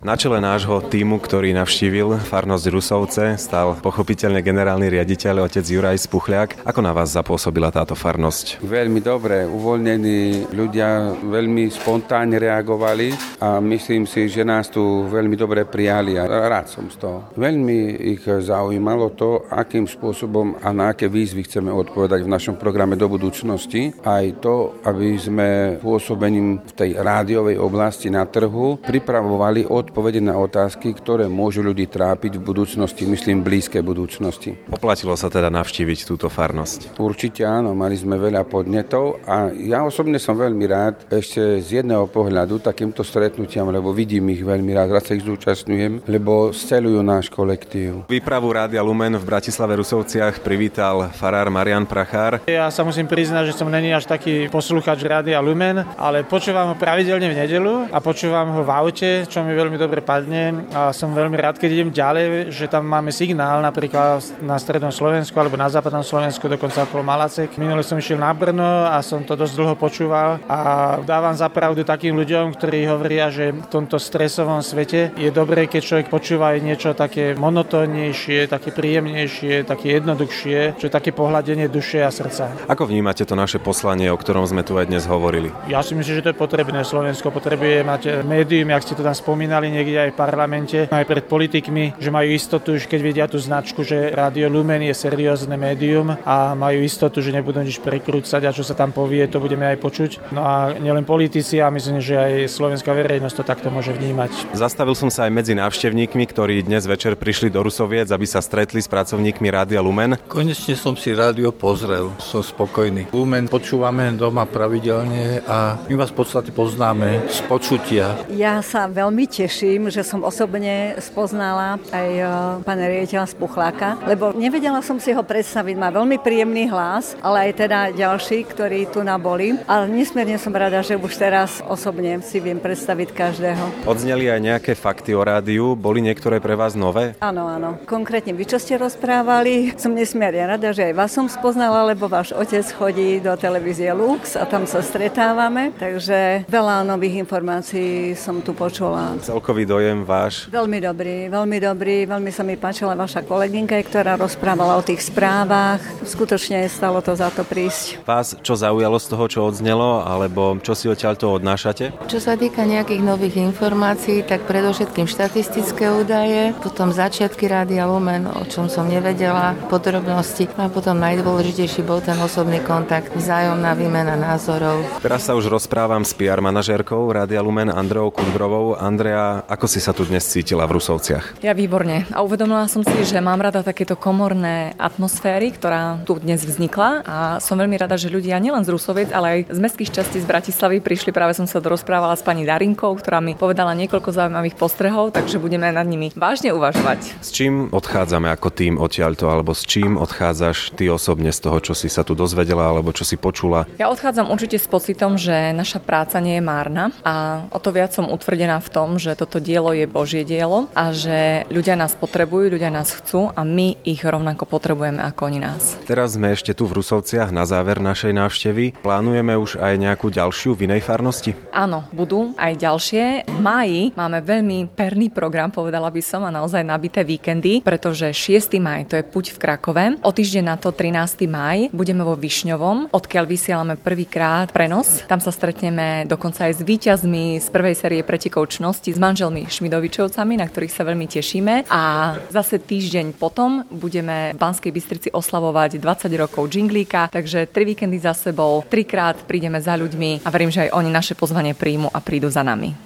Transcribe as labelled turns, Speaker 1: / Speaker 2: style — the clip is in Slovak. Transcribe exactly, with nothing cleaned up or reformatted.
Speaker 1: Na čele nášho tímu, ktorý navštívil farnosť Rusovce, stal pochopiteľne generálny riaditeľ otec Juraj Spuchľák. Ako na vás zapôsobila táto farnosť?
Speaker 2: Veľmi dobre, uvoľnení ľudia veľmi spontánne reagovali a myslím si, že nás tu veľmi dobre prijali a rád som z toho. Veľmi ich zaujímalo to, akým spôsobom a na aké výzvy chceme odpovedať v našom programe do budúcnosti. Aj to, aby sme pôsobením v tej rádiovej oblasti na trhu pripravovali od odpovede na otázky, ktoré môžu ľudí trápiť v budúcnosti, myslím blízkej budúcnosti.
Speaker 1: Oplatilo sa teda navštíviť túto farnosť?
Speaker 2: Určite áno, mali sme veľa podnetov a ja osobne som veľmi rád ešte z jedného pohľadu takýmto stretnutiam, lebo vidím ich veľmi rád, rád sa ich zúčastňujem, lebo sceľujú náš kolektív.
Speaker 1: Výpravu Rádia Lumen v Bratislave Rusovciach privítal farár Marián Prachár.
Speaker 3: Ja sa musím priznať, že som není až taký poslúchač Rádia Lumen, ale počúvam ho pravidelne v nedeľu a počúvam ho v aute, čo mi veľmi dobre padne a som veľmi rád, keď idem ďalej, že tam máme signál napríklad na strednom Slovensku alebo na západnom Slovensku, dokonca okolo Malacek. Minule som išiel na Brno a som to dosť dlho počúval a dávam za pravdu takým ľuďom, ktorí hovoria, že v tomto stresovom svete je dobré, keď človek počúva aj niečo také monotónnejšie, také príjemnejšie, také jednoduchšie, čo je také pohľadenie duše a srdca.
Speaker 1: Ako vnímate to naše poslanie, o ktorom sme tu aj dnes hovorili?
Speaker 3: Ja si myslím, že to je potrebné. Slovensko potrebuje mať médium, jak ste to tam spomínali, niekde aj v parlamente, aj pred politikmi, že majú istotu, že keď vidia tú značku, že Rádio Lumen je seriózne médium a majú istotu, že nebudú nič prekrúcať a čo sa tam povie, to budeme aj počuť. No a nielen politici, a myslím, že aj slovenská verejnosť to takto môže vnímať.
Speaker 1: Zastavil som sa aj medzi návštevníkmi, ktorí dnes večer prišli do Rusoviec, aby sa stretli s pracovníkmi Rádia Lumen.
Speaker 4: Konečne som si rádio pozrel, som spokojný. Lumen počúvame doma pravidelne a my vás v podstate poznáme z počutia.
Speaker 5: Ja sa veľmi teším, že som osobne spoznala aj pána riaditeľa Spuchláka, lebo nevedela som si ho predstaviť. Má veľmi príjemný hlas, ale aj teda ďalší, ktorí tu naboli. Ale nesmierne som rada, že už teraz osobne si viem predstaviť každého.
Speaker 1: Odzneli aj nejaké fakty o rádiu? Boli niektoré pre vás nové?
Speaker 5: Áno, áno. Konkrétne vy, čo ste rozprávali, som nesmierne rada, že aj vás som spoznala, lebo váš otec chodí do televízie Lux a tam sa stretávame, takže veľa nových informácií som tu počula.
Speaker 1: Celkový dojem váš?
Speaker 5: Veľmi dobrý, veľmi dobrý. Veľmi sa mi páčila vaša kolegynka, ktorá rozprávala o tých správach. Skutočne stalo to za to prísť.
Speaker 1: Vás čo zaujalo z toho, čo odznelo, alebo čo si odtiaľto odnášate?
Speaker 6: Čo sa týka nejakých nových informácií, tak predovšetkým štatistické údaje, potom začiatky Rádia Lumen, o čom som nevedela, podrobnosti a potom najdôležitejší bol ten osobný kontakt, vzájomná výmena názorov.
Speaker 1: Teraz sa už rozprávam s pé er manažérkou Rádia Lumen Andreou Kundrovou. Andrea, ako si sa tu dnes cítila v Rusovciach?
Speaker 7: Ja výborne. A uvedomila som si, že mám rada takéto komorné atmosféry, ktorá tu dnes vznikla a som veľmi rada, že ľudia nielen z Rusoviec, ale aj z mestských častí z Bratislavy prišli. Práve som sa dorozprávala s pani Darinkou, ktorá mi povedala niekoľko zaujímavých postrehov, takže budeme nad nimi vážne uvažovať.
Speaker 1: S čím odchádzame ako tým odtiaľto, alebo s čím odchádzaš ty osobne z toho, čo si sa tu dozvedela, alebo čo si počula?
Speaker 7: Ja odchádzam určite s pocitom, že naša práca nie je márna a o to viac som utvrdená v tom, že toto dielo je Božie dielo a že ľudia nás potrebujú, ľudia nás chcú a my ich rovnako potrebujeme ako oni nás.
Speaker 1: Teraz sme ešte tu v Rusovciach na záver našej návštevy. Plánujeme už aj nejakú ďalšiu v inej farnosti?
Speaker 7: Áno, budú aj ďalšie. V máji máme veľmi perný program, povedala by som, a naozaj nabité víkendy, pretože šiesteho mája to je Puť v Krakove. O týždeň na to trinásteho mája budeme vo Višňovom, odkiaľ vysielame prvýkrát prenos. Tam sa stretneme dokonca aj s víťazmi z prvej série Pretekov čnosti, s manželmi Šmidovičovcami, na ktorých sa veľmi tešíme. A zase týždeň potom budeme v Banskej Bystrici oslavovať dvadsať rokov džinglíka, takže tri víkendy za sebou, trikrát prídeme za ľuďmi a verím, že aj oni naše pozvanie príjmu a prídu za nami.